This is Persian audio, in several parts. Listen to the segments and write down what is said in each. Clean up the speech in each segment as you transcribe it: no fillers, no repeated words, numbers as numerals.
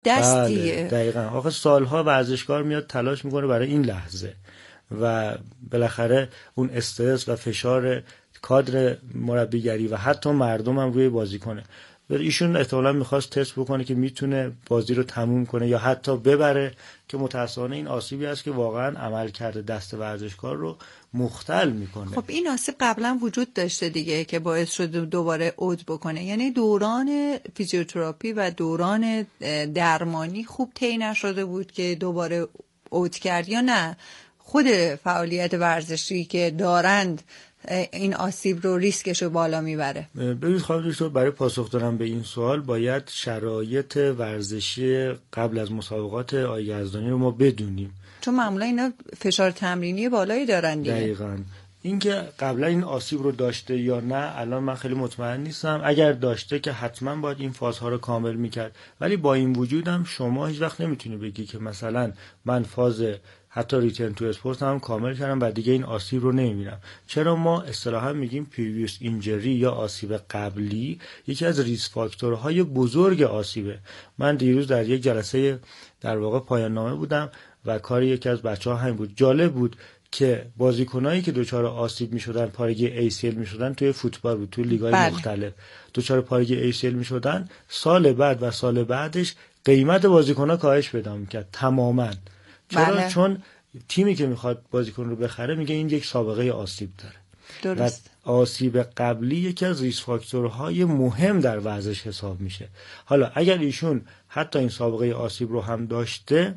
دستیه. دقیقاً. آخه سالها ورزشکار میاد تلاش میکنه برای این لحظه و بالاخره اون استرس و فشار کادر مربیگری و حتی مردم هم روی بازیکنه. ایشون احتمالاً میخواست تست بکنه که میتونه بازی رو تموم کنه یا حتی ببره، که متأسفانه این آسیبی است که واقعاً عملکرد دست ورزشکار رو مختل میکنه. خب این آسیب قبلا وجود داشته دیگه که باعث شد دوباره عود بکنه، یعنی دوران فیزیوتراپی و دوران درمانی خوب طی نشده بود که دوباره عود کرد، یا نه خود فعالیت ورزشی که دارند این آسیب رو ریسکش رو بالا میبره؟ ببینید خانم دکتر، برای پاسخ دادن به این سوال باید شرایط ورزشی قبل از مسابقات آقای یزدانی رو ما بدونیم، چون معمولا اینا فشار تمرینی بالایی دارن دیگه. دقیقاً. اینکه قبلا این آسیب رو داشته یا نه الان من خیلی مطمئن نیستم. اگر داشته که حتما باید این فازها رو کامل میکرد، ولی با این وجودم شما هیچ وقت نمیتونی بگی که مثلا من فاز حتی ریترن تو اسپورت هم کامل کردم و دیگه این آسیب رو نمیبینم. چرا ما اصطلاحا میگیم پریویس اینجری یا آسیب قبلی یکی از ریسک فاکتورهای بزرگ آسیبه. من دیروز در یک جلسه در واقع پایان نامه بودم و کار یکی از بچه‌ها همین بود. جالب بود که بازیکنایی که دچار آسیب میشدن، پارگی ACL میشدن، توی فوتبال بود، توی لیگ‌های مختلف دچار پارگی ACL میشدن، سال بعد و سال بعدش قیمت بازیکن‌ها کاهش پیدا میکرد تماماً. چرا؟ چون تیمی که میخواد بازیکن رو بخره میگه این یک سابقه آسیب داره. درست. و آسیب قبلی یکی از ریسک فاکتورهای مهم در ورزش حساب میشه. حالا اگر ایشون حتی این سابقه آسیب رو هم داشته،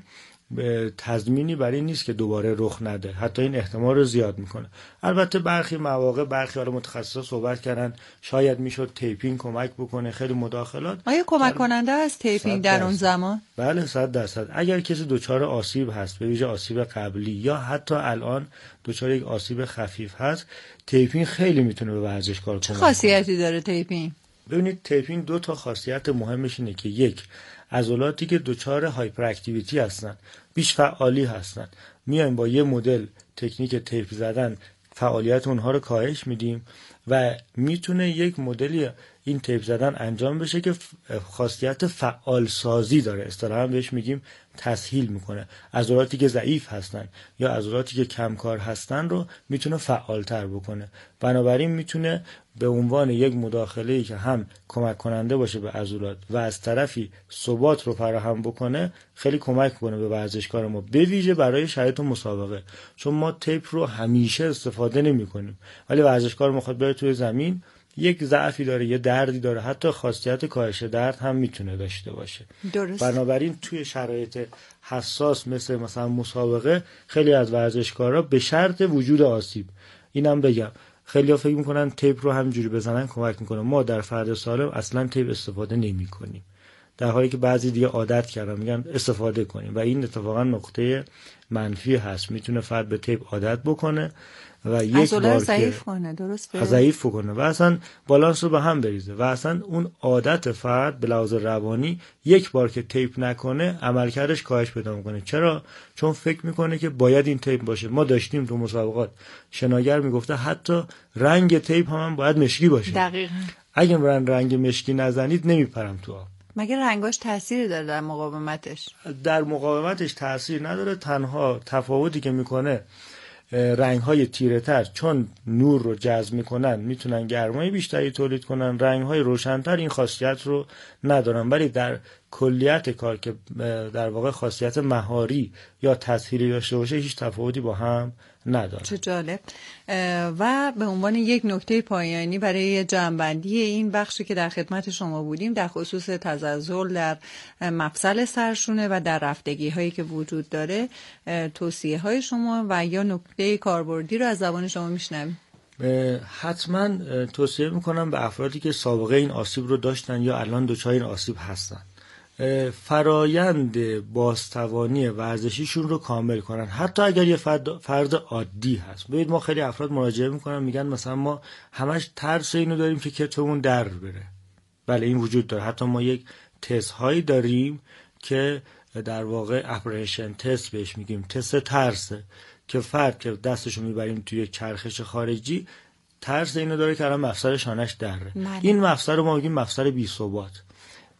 تضمینی برای این نیست که دوباره رخ نده، حتی این احتمال رو زیاد میکنه. البته برخی مواقع برخی متخصصا صحبت کردن شاید میشد تیپینگ کمک بکنه، خیلی مداخلات. آیا کمک کننده است تیپینگ در اون زمان؟ بله 100%. اگر کسی دچار آسیب هست، به ویژه آسیب قبلی یا حتی الان دچار یک آسیب خفیف هست، تیپینگ خیلی میتونه به ورزشکار کمک کنه. چه خاصیتی داره تیپینگ؟ ببینید تیپینگ دو تا خاصیت مهمش اینه که یک، عضلاتی که دچار هایپر اکتیویتی هستن، بیش فعالی هستن، میایم با یه مدل تکنیک تیپ زدن فعالیت اونها رو کاهش میدیم و میتونه یک مدلی این تیپ زدن انجام بشه که خاصیت فعال سازی داره، اصطلاحاً بهش میگیم تسهیل میکنه. عضلاتی که ضعیف هستن یا عضلاتی که کمکار هستن رو میتونه فعالتر بکنه. بنابراین میتونه به عنوان یک مداخله‌ای که هم کمک کننده باشه به عضلات و از طرفی ثبات رو فراهم بکنه، خیلی کمک کنه به ورزشکار ما، به ویژه برای شرایط مسابقه. چون ما تیپ رو همیشه استفاده نمی‌کنیم، ولی ورزشکار میخواد بره توی زمین، یک ضعفی داره، یه دردی داره، حتی خاصیت کاهش درد هم میتونه داشته باشه. درست. بنابراین توی شرایط حساس مثلا مسابقه، خیلی از ورزشکارا به شرط وجود آسیب، اینم بگم، خیلی‌ها فکر میکنن تیپ رو همینجوری بزنن کمک میکنه. ما در فرد سالم اصلا تیپ استفاده نمی‌کنیم، در حالی که بعضی دیگه عادت کردن میگن استفاده کنیم و این اتفاقا نقطه منفی هست. میتونه فرد به تیپ عادت بکنه و یک بار ضعیف کنه، درسته؟ ضعیف کنه و اصلا بالانس رو به هم بریزه و اصلا اون عادت فرد به لحاظ روانی یک بار که تیپ نکنه عملکردش کاهش پیدا میکنه. چرا؟ چون فکر میکنه که باید این تیپ باشه. ما داشتیم تو مسابقات شناگر میگفته حتی رنگ تیپ هم باید مشکی باشه. دقیقاً. اگه رنگ مشکی نزنید نمیپرم تو آب. مگه رنگاش تأثیر داره در مقاومتش؟ در مقاومتش تأثیر نداره. تنها تفاوتی که میکنه رنگ‌های تیره‌تر چون نور رو جذب می‌کنن میتونن گرمای بیشتری تولید کنن، رنگ‌های روشن‌تر این خاصیت رو ندارن، ولی در کلیت کار که در واقع خاصیت مهاری یا تسهیلی داشته باشه هیچ تفاوتی با هم نداره. چه جالب. و به عنوان یک نکته پایانی برای جمع‌بندی این بخشی که در خدمت شما بودیم در خصوص تزلزل در مفصل سرشونه و در رفتگی‌هایی که وجود داره، توصیه‌های شما و یا نکته کاربردی رو از زبان شما میشنویم. حتما توصیه میکنم به افرادی که سابقه این آسیب رو داشتن یا الان دچار این آسیب هستن، فرایند بازتوانی ورزشیشون رو کامل کنن، حتی اگر یه فرد عادی هست. ببینید ما خیلی افراد مراجعه میکنن میگن مثلا ما همش ترس اینو داریم که کتفمون در بره. بله این وجود داره. حتی ما یک تست هایی داریم که در واقع اپریشن تست بهش میگیم، تست ترسه، که فرد که دستشو میبریم توی یک چرخش خارجی ترس اینو داره که الان مفصل شانش دره. این مفصل رو ما میگیم مفصل بی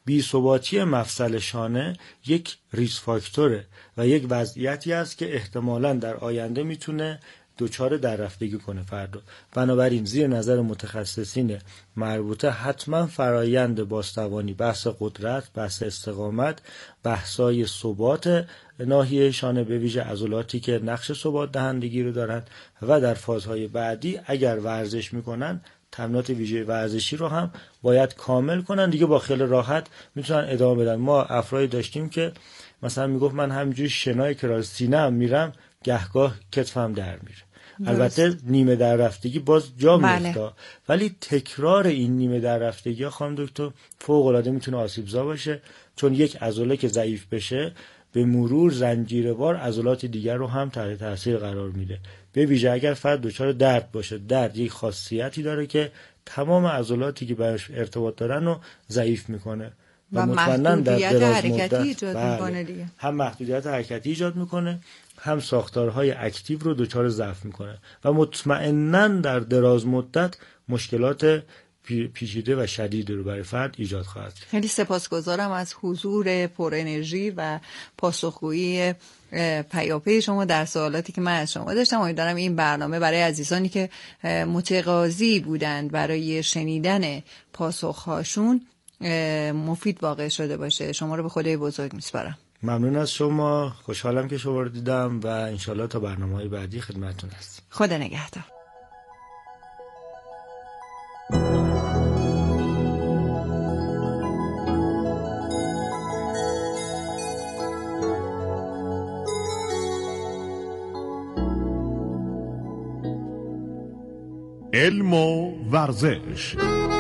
بی‌ثباتی مفصل شانه یک ریسک فاکتوره و یک وضعیتی است که احتمالاً در آینده میتونه دچار دررفتگی کنه فرد. بنابراین زیر نظر متخصصین مربوطه حتما فرایند بازتوانی، بحث قدرت، بحث استقامت، بحثای ثبات ناحیه شانه به ویژه عضلاتی که نقش ثبات دهندگی رو دارن و در فازهای بعدی اگر ورزش میکنن تمرینات ویژه ورزشی رو هم باید کامل کنن، دیگه با خیال راحت میتونن ادامه بدن. ما افرادی داشتیم که مثلا میگفت من همینجوری شنای کراس سینه‌ام میرم گهگاه کتفم در میره. البته نیمه در رفتگی باز جا میفته، ولی تکرار این نیمه در رفتگی ها خانم دکتر فوق العاده میتونه آسیبزا باشه، چون یک عضله که ضعیف بشه به مرور زنجیروار عضلات دیگر رو هم تحت تاثیر قرار میده. به ویژه اگر فرد دچار درد باشه، درد یک خاصیتی داره که تمام عضلاتی که بهش ارتباط دارن رو ضعیف میکنه و محدودیت حرکتی ایجاد میکنه دیگه. هم محدودیت حرکتی ایجاد میکنه، هم ساختارهای اکتیو رو دچار ضعف میکنه و مطمئناً در دراز مدت مشکلات پیچیده و شدید رو برای فرد ایجاد خواهد کرد. خیلی سپاسگزارم از حضور پر انرژی و پاسخگویی پیاپی شما در سوالاتی که من از شما داشتم. امیدوارم این برنامه برای عزیزانی که متقاضی بودند برای شنیدن پاسخهاشون مفید واقع شده باشه. شما رو به خدای بزرگ میسپارم. ممنون از شما، خوشحالم که شما رو دیدم و انشالله تا برنامه‌های بعدی خدمتتون هستم. خدا نگهدار. علم و ورزش.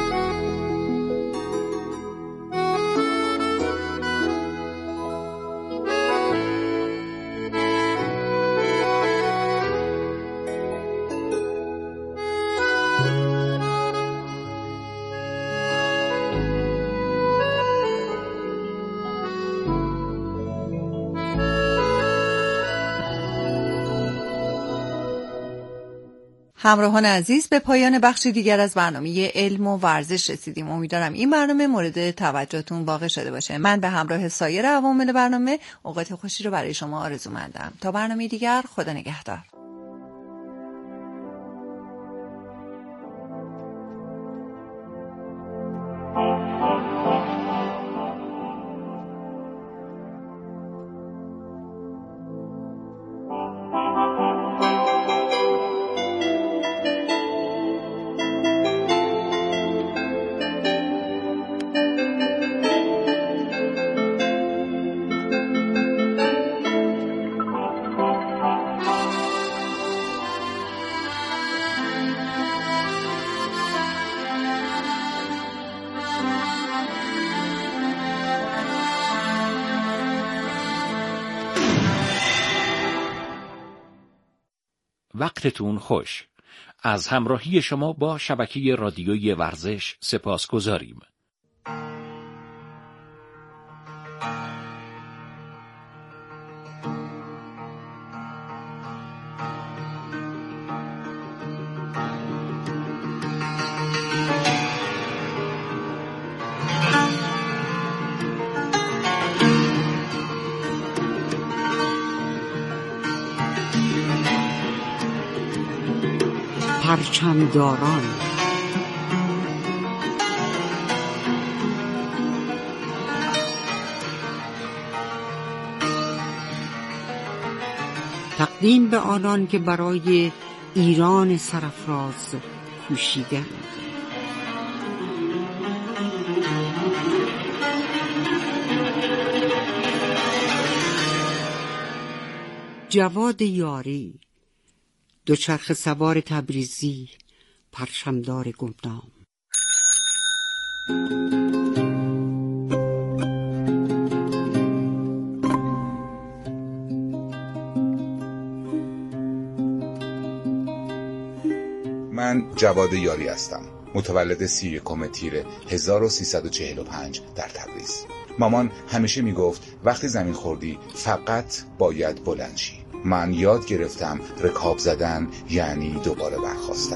همراهان عزیز، به پایان بخش دیگر از برنامه علم و ورزش رسیدیم. امیدوارم این برنامه مورد توجهتون واقع شده باشه. من به همراه سایر عوامل برنامه اوقات خوشی رو برای شما آرزومندم. تا برنامه دیگر، خدا نگهدار. وقتتون خوش. از همراهی شما با شبکه رادیویی ورزش سپاسگزاریم. پرچمداران. تقدیم به آنان که برای ایران سرفراز کوشیدند. جواد یاری، دوچرخه سوار تبریزی، پرچمدار گمنام. من جواد یاری هستم، متولد 31 تیر 1345 در تبریز. مامان همیشه میگفت وقتی زمین خوردی فقط باید بلند شی. من یاد گرفتم رکاب زدن یعنی دوباره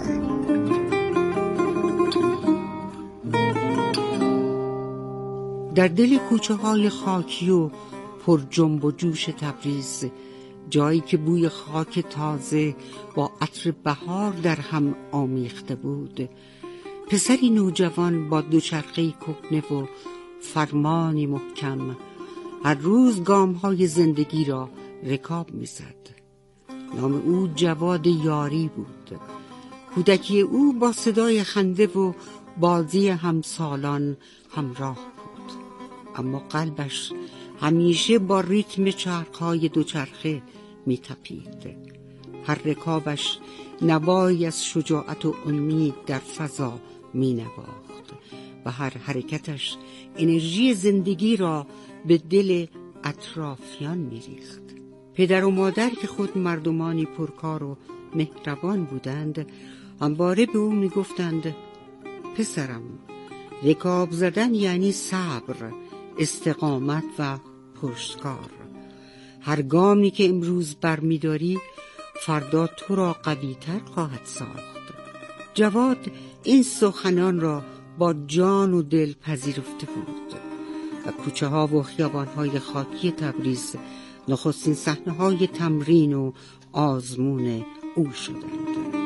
برخاستن. در دل کوچه های خاکی و پر جنب و جوش تبریز، جایی که بوی خاک تازه با عطر بهار در هم آمیخته بود، پسری نوجوان با دوچرخه‌ای کهنه و فرمانی محکم هر روز گام‌های زندگی را رکاب می‌زد. نام او جواد یاری بود. کودکی او با صدای خنده و بازی همسالان همراه بود، اما قلبش همیشه با ریتم چرخ‌های دوچرخه می‌تپید. هر رکابش نوایی از شجاعت و امید در فضا می‌نواخت و هر حرکتش انرژی زندگی را به دل اطرافیان می‌ریخت. پدر و مادر که خود مردمانی پرکار و مهربان بودند، همواره به او می‌گفتند: پسرم، رکاب زدن یعنی صبر، استقامت و پشتکار. هر گامی که امروز برمی‌داری فردا تو را قوی‌تر خواهد ساخت. جواد این سخنان را با جان و دل پذیرفته بود و کوچه ها و خیابان های خاکی تبریز نخستین صحنه های تمرین و آزمون او شدند.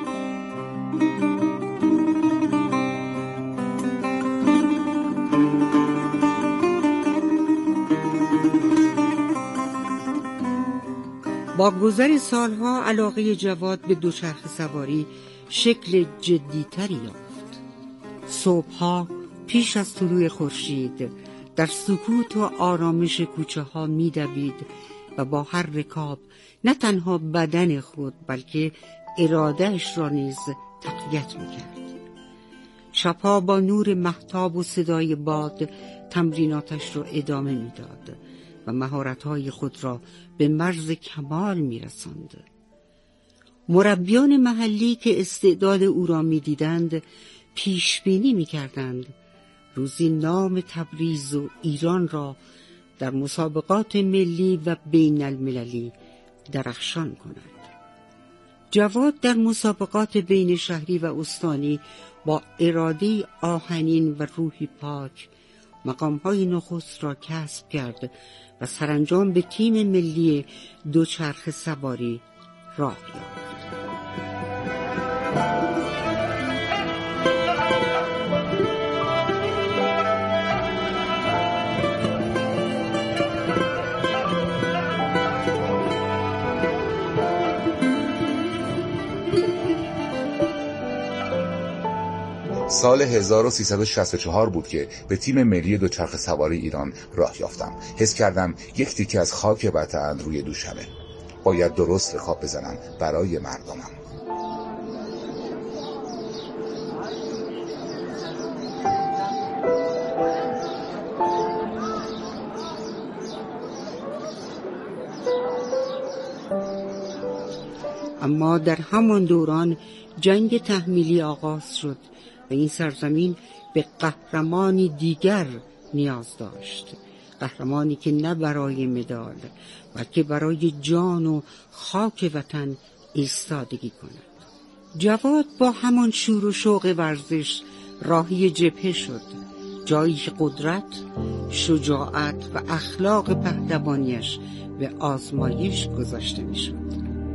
با گذر سالها علاقه جواد به دوچرخه سواری شکل جدی‌تری یافت. صبحها پیش از طلوع خورشید در سکوت و آرامش کوچه ها می دوید و با هر رکاب نه تنها بدن خود بلکه ارادهش را نیز تقویت می کرد. شبها با نور مهتاب و صدای باد تمریناتش را ادامه می داد و مهارت‌های خود را به مرز کمال می رساند. مربیان محلی که استعداد او را می دیدند پیش بینی می کردند روزی نام تبریز و ایران را در مسابقات ملی و بین المللی درخشان کند. جواد در مسابقات بین شهری و استانی با اراده آهنین و روحی پاک مقام‌های نخست را کسب کرد و سرانجام به تیم ملی دوچرخه سواری راه یافت. سال 1364 بود که به تیم ملی دوچرخه سواری ایران راه یافتم. حس کردم یک تیکه از خاک وطن روی دوشمه. باید درست رکاب بزنم برای مردمم. اما در همان دوران جنگ تحمیلی آغاز شد و این سرزمین به قهرمانی دیگر نیاز داشت. قهرمانی که نه برای مدال بلکه برای جان و خاک وطن ایستادگی کند. جواد با همان شور و شوق ورزش راهی جبهه شد، جایی که قدرت، شجاعت و اخلاق پهلوانیش به آزمایش گذاشته می شد.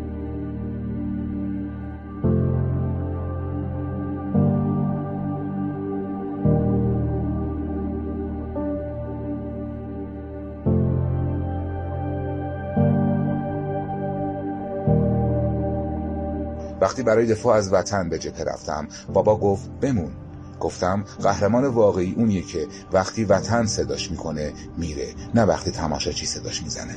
وقتی برای دفاع از وطن به جبهه رفتم، بابا گفت بمون. گفتم قهرمان واقعی اونیه که وقتی وطن صداش میکنه میره، نه وقتی تماشاچی صداش میزنه.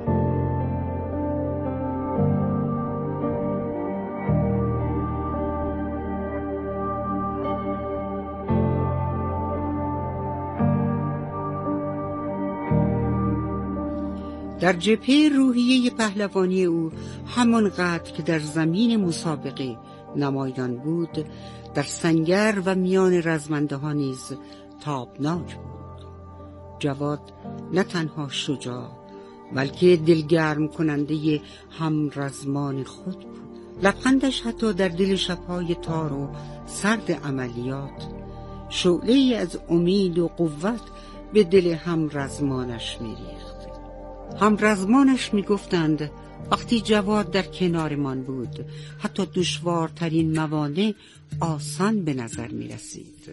در جبهه روحیه پهلوانی او همانقدر که در زمین مسابقه نمایان بود، در سنگر و میان رزمنده ها نیز تابناک بود. جواد نه تنها شجاع بلکه دلگرم کننده هم رزمان خود بود. لبخندش حتی در دل شبهای تار و سرد عملیات شعله‌ای از امید و قوت به دل همرزمانش می‌ریخت. همرزمانش می‌گفتند وقتی جواد در کنارمان بود حتی دشوارترین موانع آسان به نظر می‌رسید.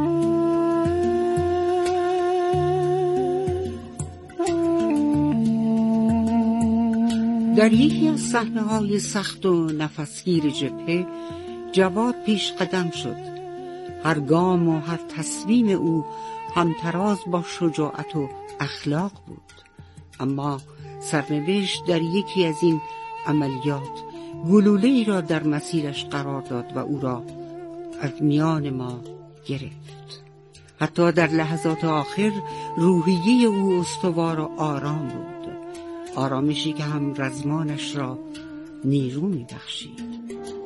در یکی از صحنه‌های سخت و نفسگیر جبهه جواد پیش قدم شد. هر گام و هر تصمیم او همتراز با شجاعت و اخلاق بود، اما سرنوشت در یکی از این عملیات گلوله‌ای را در مسیرش قرار داد و او را از میان ما گرفت. حتی در لحظات آخر روحیه او استوار و آرام بود، آرامشی که هم رزمانش را نیرو می‌بخشید.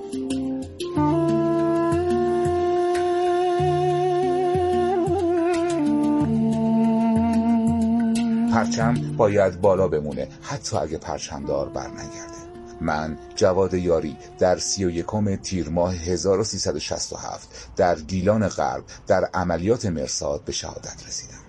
پرچم باید بالا بمونه حتی اگه پرچمدار برنگرده. من جواد یاری در 31 تیر ماه 1367 در گیلان غرب در عملیات مرصاد به شهادت رسیدم.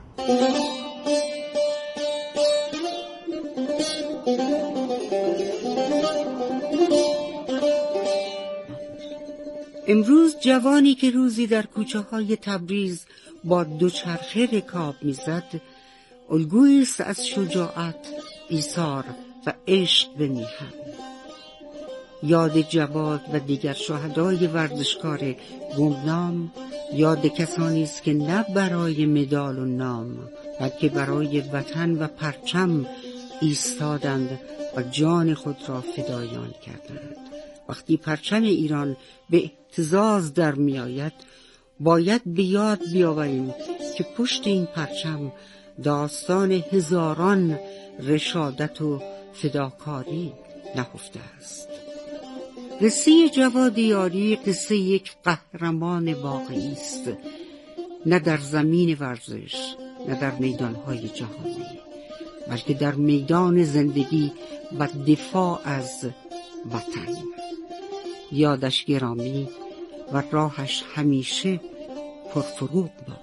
امروز جوانی که روزی در کوچه های تبریز با دوچرخه رکاب میزد الگویی است از شجاعت، ایثار و عشق به میهن. یاد جواد و دیگر شهدای ورزشکار گمنام یاد کسانی است که نه برای مدال و نام بلکه برای وطن و پرچم ایستادند و جان خود را فدایان کردند. وقتی پرچم ایران به اهتزاز در می آید باید به یاد بیاوریم که پشت این پرچم داستان هزاران رشادت و فداکاری نهفته است. قصه جواد یاری قصه یک قهرمان واقعی است، نه در زمین ورزش، نه در میدانهای جهانی، بلکه در میدان زندگی و دفاع از وطن. یادش گرامی و راهش همیشه پرفروغ باد.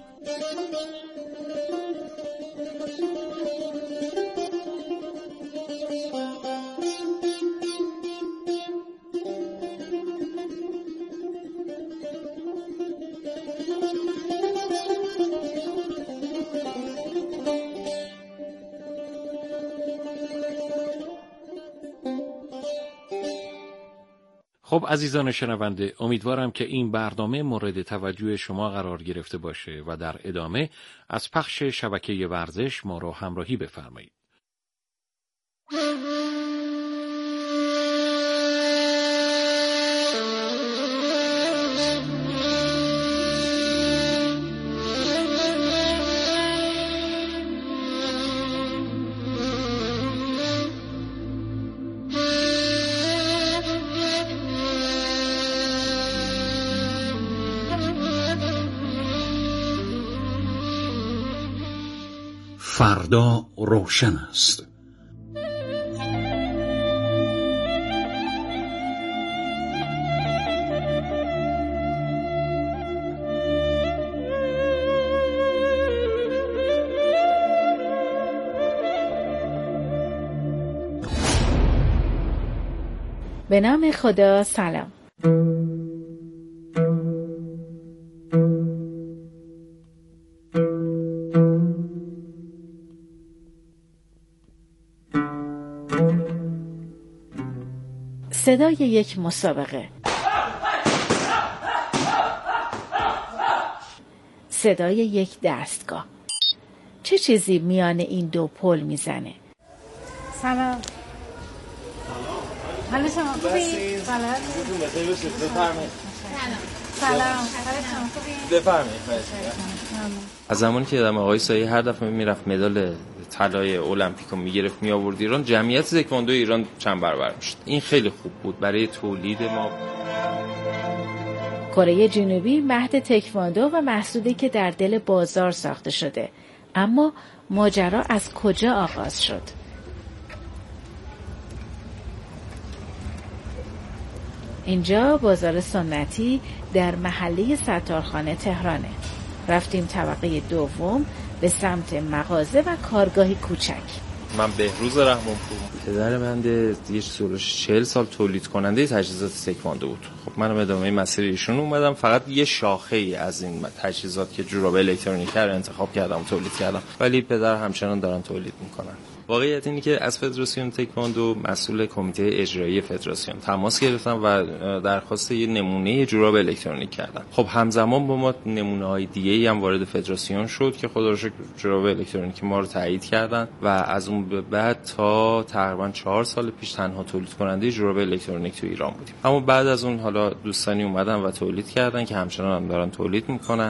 خب عزیزان شنونده، امیدوارم که این برنامه مورد توجه شما قرار گرفته باشه و در ادامه از پخش شبکه ورزش ما را همراهی بفرمایید. فردا روشن است. به نام خدا. سلام. صدای یک مسابقه، صدای یک دستگاه. چه چیزی میان این دو پل میزنه؟ سلام. حالا شما خوبی؟ سلام. سلام. بفرمایید. از زمانی که آدم آقای سایی هر دفعه میرفت مدال طلای المپیک رو میگرفت می آورد ایران، جمعیت تکواندو ایران چند برابر میشد. این خیلی خوب بود برای تولید ما. کره جنوبی مهد تکواندو و محصولی که در دل بازار ساخته شده، اما ماجرا از کجا آغاز شد؟ اینجا بازار سنتی در محله ستارخانه تهرانه. رفتیم طبقه دوم به سمت مغازه و کارگاهی کوچک. من بهروز رحمانپور. پدر بنده یه 40 سال تولید کننده تجهیزات تکواندو بود. خب منم ادامه مسیر ایشون اومدم، فقط یه شاخه ای از این تجهیزات که جوراب الکترونیکی رو انتخاب کردم تولید کردم، ولی پدر همچنان دارن تولید میکنن. واقعیت اینه که از فدراسیون تکواندو مسئول کمیته اجرایی فدراسیون تماس گرفتم و درخواست یه نمونه جوراب الکترونیک کردم. خب همزمان با ما نمونه‌های دیگه‌ای هم وارد فدراسیون شد که خدا رو شکر جوراب الکترونیک ما رو تایید کردن و از اون به بعد تا تقریبا 4 سال پیش تنها تولید کننده جوراب الکترونیک تو ایران بودیم. اما بعد از اون حالا دوستانی اومدن و تولید کردن که همچنان هم دارن تولید میکنن.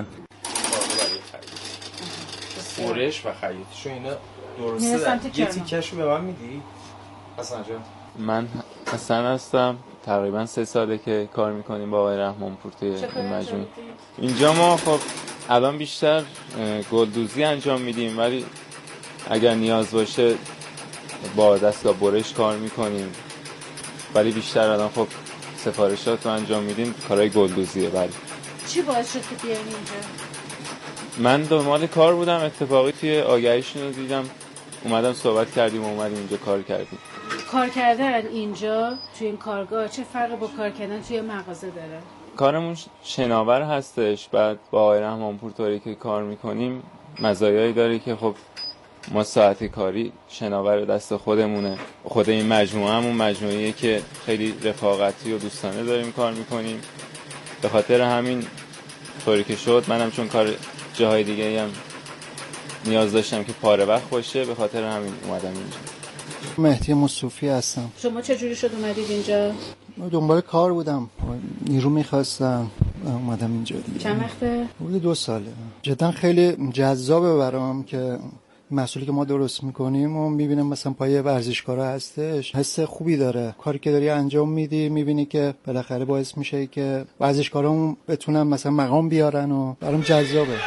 فورش و خیاطیشو اینا درسته. یه تیکشو به من میدی؟ حسن جان. من حسن هستم، تقریبا 3 ساله که کار میکنیم با آقای رحمانپور توی این مجموعه. اینجا ما خب الان بیشتر گلدوزی انجام میدیم، ولی اگر نیاز باشه با دستگاه برش کار میکنیم، ولی بیشتر الان خب سفارشات رو انجام میدیم، کارهای گلدوزیه. بله. چی باعث شد که بیاین اینجا؟ من دنبال کار بودم، اتفاقی توی آگهیشون رو دیدم، اومدم صحبت کردیم و اومدیم اینجا کار کردیم. کار کردن اینجا توی این کارگاه چه فرقی با کار کردن توی مغازه داره؟ کارمون شناور هستش، بعد با آقای رحمانپور طوری که کار میکنیم مزایایی داره که خب ما ساعت کاری شناور دست خودمونه. خود این مجموعه همون مجموعه‌ایه که خیلی رفاقتی و دوستانه داریم کار میکنیم. به خاطر همین طوری که شد منم چون کار جاهای دیگه هم نیاز داشتم که پاره وقت باشه، به خاطر همین اومدم اینجا. مهدی مصطفی هستم. شما چجوری شد اومدید اینجا؟ من دنبال کار بودم، نیرو میخواستم، اومدم اینجا دیگه. چند وقته؟ حدود 2 ساله. جدا خیلی جذابه برام که مسئولی که ما درست میکنیم و میبینم مثلا پای ورزشکارا هستش، حس خوبی داره. کاری که داری انجام میدی میبینی که بالاخره باعث میشه که ورزشکارا بتونن مثلا مقام بیارن و برام جذابه.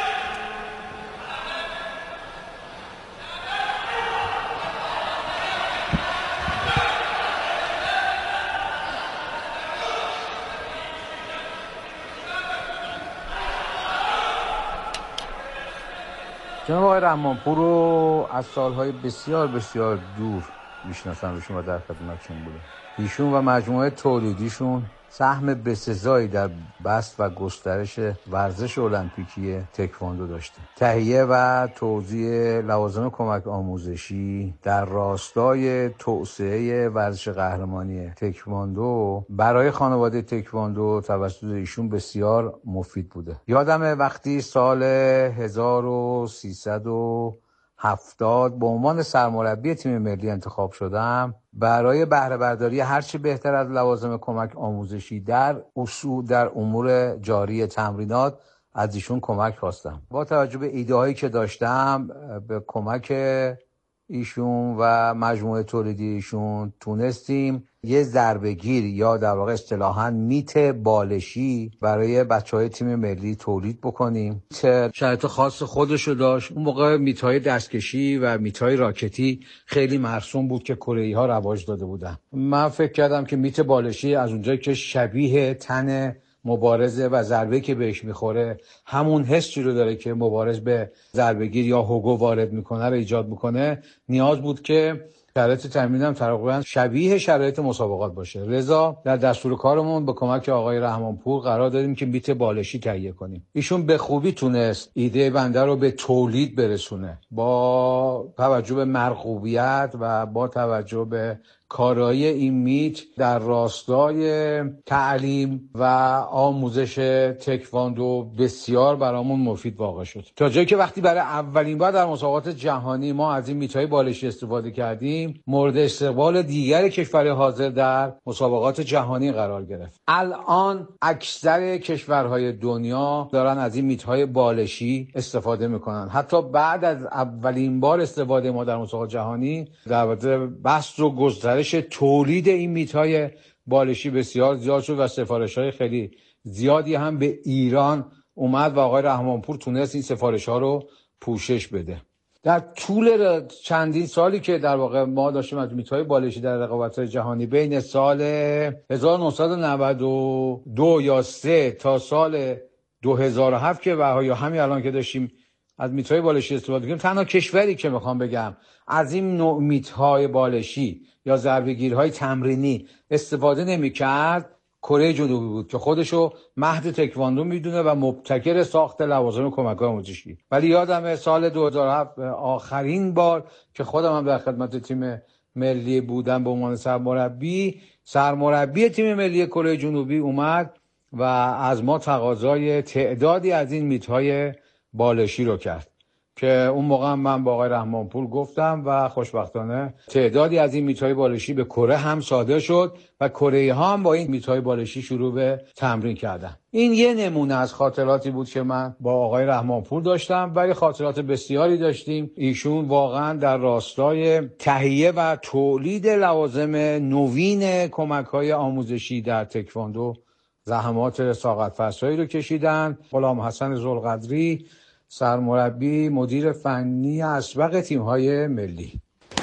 جناب آقای رحمانپور رو از سالهای بسیار بسیار دور میشناسم و شما در خدمتشون بوده. ایشون و مجموعه تولیدیشون سهم بسزایی در بسط و گسترش ورزش المپیکی تکواندو داشته. تهیه و توزیع لوازم کمک آموزشی در راستای توسعه ورزش قهرمانی تکواندو برای خانواده تکواندو توسط ایشون بسیار مفید بوده. یادمه وقتی سال 1370 به عنوان سرمربی تیم ملی انتخاب شدم، برای بهره برداری هرچی بهتر از لوازم کمک آموزشی در امور جاری تمرینات از ایشون کمک خواستم. با توجه به ایده هایی که داشتم، به کمک ایشون و مجموعه تولیدی ایشون تونستیم یه ضربه‌گیر یا در واقع اصطلاحاً میت بالشی برای بچهای تیم ملی تولید بکنیم. شرایط خاص خودشو داشت. اون موقع میت‌های دستکشی و میت‌های راکتی خیلی مرسوم بود که کره‌ای‌ها رواج داده بودن. من فکر کردم که میت بالشی از اونجایی که شبیه تن مبارزه و ضربه که بهش میخوره همون حسی رو داره که مبارز به ضربه‌گیر یا هوگو وارد میکنه رو ایجاد میکنه، نیاز بود که شرایط تمرینم تقریبا شبیه شرایط مسابقات باشه. لذا در دستور کارمون به کمک آقای رحمانپور قرار دادیم که میت بالشی تهیه کنیم. ایشون به خوبی تونست ایده بنده رو به تولید برسونه. با توجه به مرغوبیت و با توجه به کارایی این میت در راستای تعلیم و آموزش تکواندو بسیار برامون مفید واقع شد، تا جایی که وقتی برای اولین بار در مسابقات جهانی ما از این میت‌های بالشی استفاده کردیم، مورد استقبال دیگر کشورهای حاضر در مسابقات جهانی قرار گرفت. الان اکثر کشورهای دنیا دارن از این میت‌های بالشی استفاده میکنن. حتی بعد از اولین بار استفاده ما در مسابقات جهانی، در واقع بسط و گسترش تولید این میت‌های بالشی بسیار زیاد شد و سفارش‌های خیلی زیادی هم به ایران اومد و آقای رحمانپور تونست این سفارش‌ها رو پوشش بده. در طول چندین سالی که در واقع ما داشتیم از میت‌های بالشی در رقابت‌های جهانی بین سال 1992 یا 3 تا سال 2007 که یا همین الان که داشتیم از میت‌های بالشی استفاده کنیم. تنها کشوری که میخوام بگم از این نوع میت‌های بالشی یا ضربه‌گیری‌های تمرینی استفاده نمی‌کرد کره جنوبی بود که خودشو مهد تکواندو میدونه و مبتکر ساخت لوازم کمک‌های آموزشی. ولی یادمه سال 2007 آخرین بار که خودم هم در خدمت تیم ملی بودم به عنوان سرمربی تیم ملی کره جنوبی اومد و از ما تقاضای تعدادی از این میت‌های بالشی رو کرد که اون موقع من با آقای رحمانپور گفتم و خوشبختانه تعدادی از این میت‌های بالشی به کره هم صادر شد و کره‌ای‌ها هم با این میت‌های بالشی شروع به تمرین کردن. این یه نمونه از خاطراتی بود که من با آقای رحمانپور داشتم، ولی خاطرات بسیاری داشتیم. ایشون واقعا در راستای تهیه و تولید لوازم نوین کمک‌های آموزشی در تکواندو زحمات ساقط‌فرسایی رو کشیدن. غلام حسن ذوالقدری سرمربی مدیر فنی اسبق تیم‌های ملی.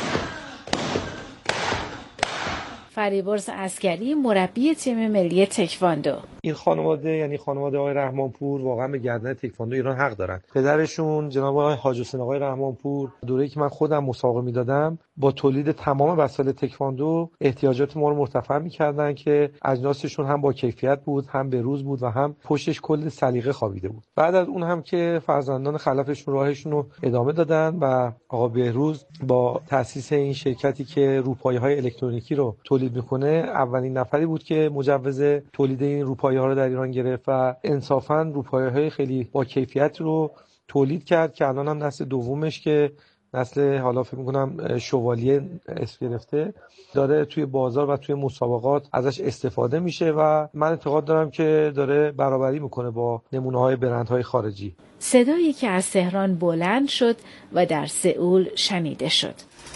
فریبرز عسگری مربی تیم ملی تکواندو. این خانواده یعنی خانواده آقای رحمانپور واقعا به گردن تکواندو ایران حق دارن. پدرشون جناب آقای حاج حسین آقای رحمانپور دوره‌ای که من خودم مسابقه میدادم با تولید تمام وسایل تکواندو احتیاجات ما رو مرتفع می‌کردن که اجناسشون هم با کیفیت بود، هم به روز بود و هم پشتش کل سلیقه خوابیده بود. بعد از اون هم که فرزندان خلفشون راهشون رو ادامه دادن و آقا بهروز با تأسیس این شرکتی که روپایه‌های الکترونیکی رو تولید میکنه اولین نفری بود که مجوز تولید این روپایه‌ها رو در ایران گرفت و انصافاً روپایه‌های خیلی با کیفیت رو تولید کرد که الان هم نسل دومش که نسل حالا فکر می‌کنم شوالیه اسم گرفته داره توی بازار و توی مسابقات ازش استفاده میشه و من اعتقاد دارم که داره برابری میکنه با نمونه‌های برندهای خارجی. صدایی که از تهران بلند شد و در سئول شنیده شد.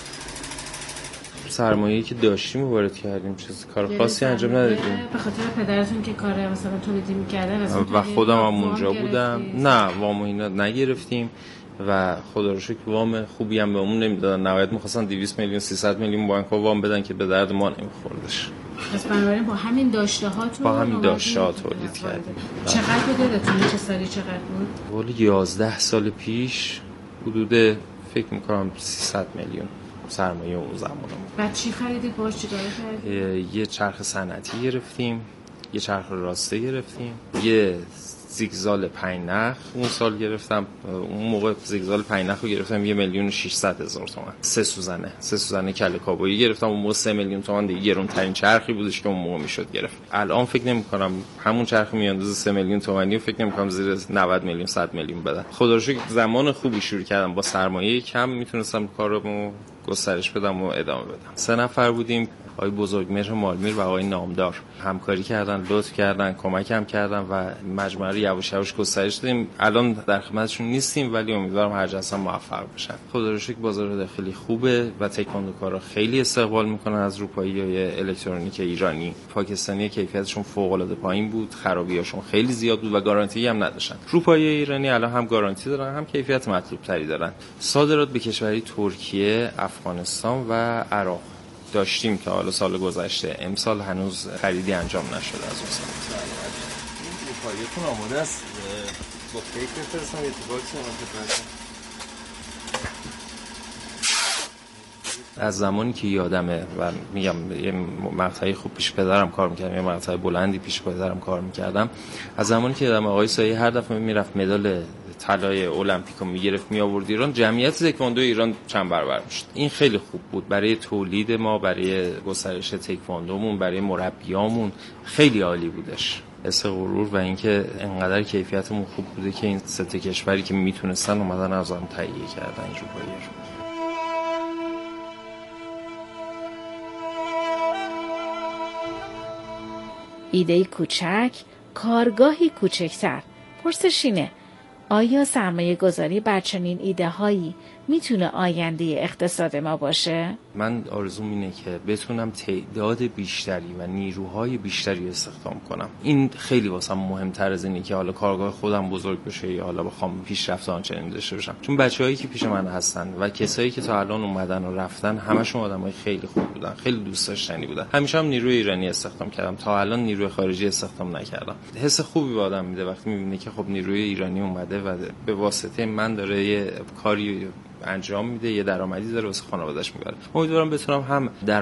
سرمایه‌ای که داشتیم وارد کردیم، چیز کار خاصی انجام ندادیم. به خاطر پدرتون که کار مثلا تولیدی می‌کردن و خودم هم اونجا بودم. نه وام اینا نگرفتیم و خدا رو شکر وام خوبی هم بهمون نمیدادن. نهایت می‌خواستن 200 میلیون 300 میلیون بانک‌ها وام بدن که به درد ما نمی‌خوردش. پس بنابراین با همین داشته‌هاتون تولید کردیم. چقدر بود یادتونه چه سالی چقدر بود؟ ولی 11 سال پیش حدود فکر می‌کنم 300 میلیون سرمایه اون زمان بود. بعد چی خریدید باهاش چیکار کردید؟ یه چرخ صنعتی گرفتیم، یه چرخ راسته گرفتیم، یه زیگزال 5 نخ اون سال گرفتم. اون موقع زیگزال 5 نخ رو گرفتم 1,600,000 تومان. 3 سوزنه کله کابویی گرفتم. اون موقع 3 میلیون تومان دیگه گرونترین چرخی بودش که اون موقع میشد گرفت. الان فکر نمی‌کنم همون چرخ میاندازه 3 میلیون تومانی فکر نمی‌کنم زیر 90 میلیون 100 میلیون بدن. خدا رو شکر زمان خوبی شروع کردم، با سرمایه کم میتونستم کارمو گسترش بدم و ادامه بدم. 3 نفر بودیم، آقای بزرگمهر مالمیر و آقای نامدار همکاری کردن، لطف کردن، کمکم کردن و مجموعه رو یواش یواش گسترش دادیم. الان در خدمتشون نیستیم ولی امیدوارم هر جا موفق بشن. خدا رو شکر بازار داخلی خوبه و تکواندوکارا خیلی استقبال میکنن از روپایی‌های الکترونیک ایرانی. پاکستانی کیفیتشون فوق العاده پایین بود، خرابیاشون خیلی زیاد بود و گارانتی هم نداشتن. روپایی ایرانی الان هم گارانتی دارن هم کیفیت مطلوب تری دارن. صادرات به کشوری ترکیه، افغانستان و عراق داشتیم که حالا سال گذشته، امسال هنوز خریدی انجام نشده از اون سال. روپاییتون آماده است، با کیک بفرستم یه باکس از زمانی که یادمه و میگم یه مقطعی خوب پیش پدرم کار میکردم، یه مقطع بلندی پیش پدرم کار میکردم، از زمانی که یادم آقای سایه هر دفعه میرفت مدال طلای المپیکو میگرفت میآورد ایران، جمعیت تکواندو ایران چند برابر میشد. این خیلی خوب بود برای تولید ما، برای گسترش تکواندومون، برای مربیامون خیلی عالی بودش. حس غرور و اینکه انقدر کیفیتمون خوب بوده که این سه کشوری که میتونستن اومدن از هم تهیه کردن این روپایی رو. ایده کوچک، کارگاهی کوچکتر. پرسش اینه، آیا سرمایه گذاری بر چنین ایده هایی میتونه آینده اقتصاد ما باشه؟ من آرزوم اینه که بتونم تعداد بیشتری و نیروهای بیشتری استخدام کنم. این خیلی واسم مهمتر از اینه که حالا کارگاه خودم بزرگ بشه یا حالا بخوام پیشرفت آنچنانی داشته باشم. چون بچه‌هایی که پیش من هستن و کسایی که تا الان اومدن و رفتن همشون آدمای خیلی خوب بودن، خیلی دوست داشتنی بودن. همیشه هم نیروی ایرانی استخدام کردم، تا الان نیروی خارجی استخدام نکردم. حس خوبی به آدم میده وقتی میبینه که خب نیروی ایرانی اومده و به واسطه من داره یه کاری انجام میده، یه درآمدی داره واسه خانواده‌اش میبره. امیدوارم بتونم هم در